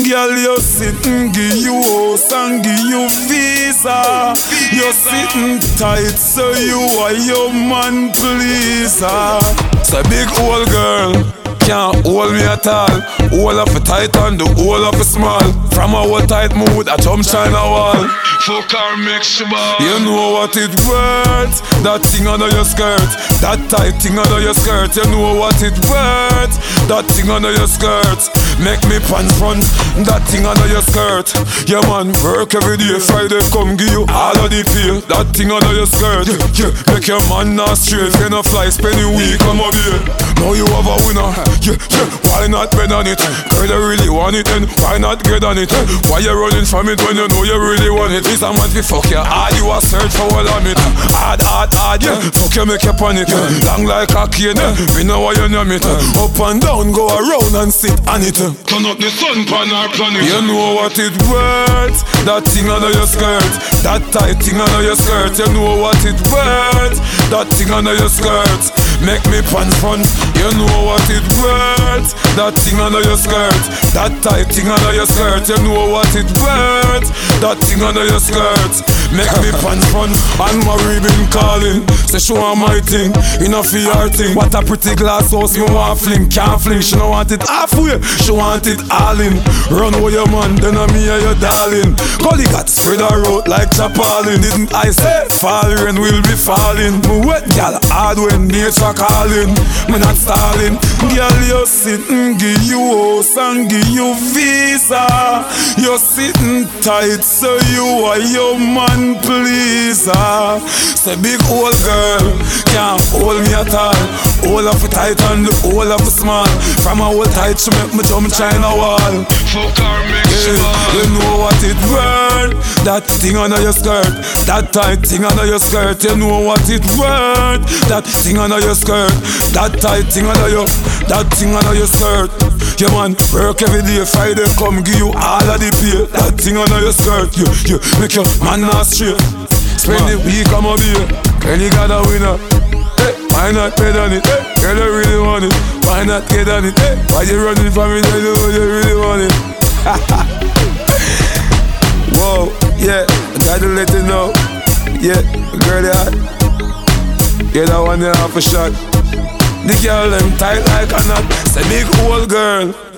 Girl, you sitting, give you house and give you visa. You sitting tight, so you are your man pleaser. So big old girl can't hold me at all. All of it tight and the whole of it small. From a whole tight mood, I jump China wall. Fuck her, make she ball. You know what it worth, that thing under your skirt. That tight thing under your skirt. You know what it worth, that thing under your skirt. Make me pants front, that thing under your skirt. Yeah man, work every day, Friday come give you all of the pay. That thing under your skirt. Yeah, make your man not straight. Can a fly, spend a week, come over here. Now you have a winner. Yeah, why not bet on it? Girl, you really want it, and why not get on it? Why you running from it when you know you really want it? This a man fi fuck you hard, you a search for all of it. Hard, yeah. Fuck you, make you panic. Long like a cane, me know why you know it. Up and down, go around and sit on it. Turn up the sun pan our planet. You know what it worth, that thing under your skirt. That tight thing under your skirt. You know what it worth, that thing under your skirt. Make me pants front. You know what it worth, that thing under your skirt. That tight thing under your skirt. You know what it worth, that thing under your skirt. Make me pants front. And Marie been calling, say she want my thing, in a fear thing. What a pretty glass house me want fling. Can't fling, she don't want it halfway, she want it all in. Run with your man, then a me and your darling. Collie got spread her out like Chapalin. Didn't I say fall rain will be falling? Me wet gal hard when nature calling. Me not stalling. Girl, you sitting, give you house and give you visa. You sitting tight, so you are your man pleaser. Say big old girl can't hold me at all. All of it tight and the whole of it small. From a whole tight, she make me jump China wall. Fuck her, make she ball. You know what it worth, that thing under your skirt. That tight thing under your skirt. You know what it worth, that thing under your skirt. That tight thing under your, that thing under your skirt. Yeah man, work every day, Friday come give you all of the pay. That thing under your skirt, you make your man not straight. Spend the week, I'm a beer, and you got a winner. Hey, why not bet on it? Hey, girl, you really want it. Why not get on it? Hey, why you running from it? I know you really want it. Whoa, yeah, I gotta let you know. Yeah, girl, yeah. Yeah, that one there half a shot. The girl them tight like a knot. Say big old girl.